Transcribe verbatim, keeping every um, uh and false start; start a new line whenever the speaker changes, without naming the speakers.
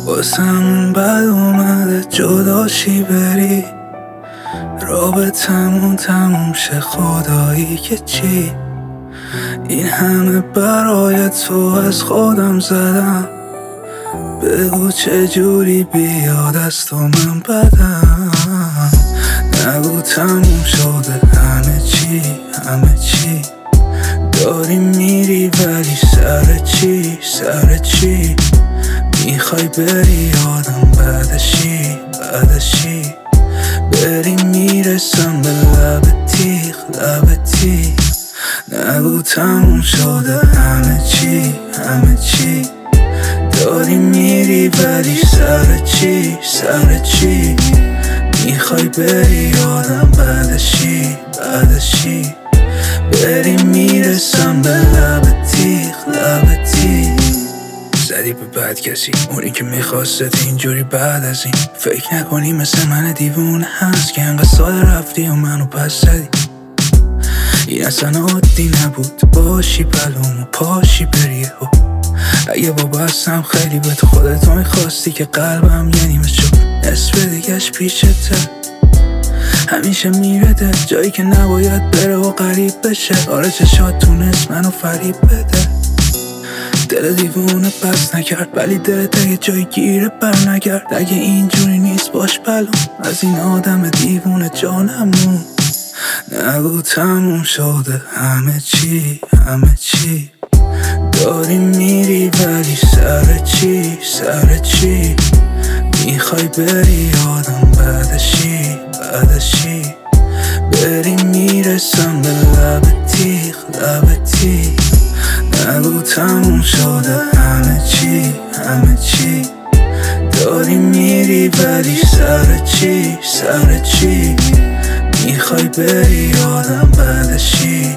واسمون بد اومده جداشی بری، رابطمون تموم شه خدایی که چی. این همه برای تو از خودم زدم، بگو چجوری بیاد از تو من بدم. نگو تموم شده همه چی همه چی، داری میری ولی سر چی سر چی. میخوای بری آدم بعدشی بعدشی، بری میرسم به لب تیغ لب تیغ. نگو تموم شده همه چی همه چی، داری میری ولی سر چی سر چی. میخوای بری آدم بعدشی بعدشی، بری میرسم به لب تیغ لب تیغ. زدی به بد کسی، اونی که میخواستت اینجوری بعد از این. فکر نکنی مثل من دیوونه هست که انقدر ساده رفتی و منو پس زدی. این اصلا عادی نبود باشی پلوم و پاشی بری و اگه وابستم خیلی به تو خودتو میخواستی که قلبم یه نیمه شد، نصف دیگهش پیشته همیشه میرده جایی که نباید بره و قریب بشه. آره چشات تونست منو فریب بده، دل دیوونه پس نکرد ولی دلت اگه جای گیره بر نگرد. اگه اینجوری نیست باش بلوم از این آدم دیوونه جانمون. نگو تموم شده همه چی همه چی، داری میری ولی سر چی سر چی. میخوای بری آدم بعدشی بعدشی، بری میرسم به لب تیغ لب تیغ. نگو تموم شده همه چی همه چی، داری میری ولی سر چی سر چی. میخوای بری آدم بعدشی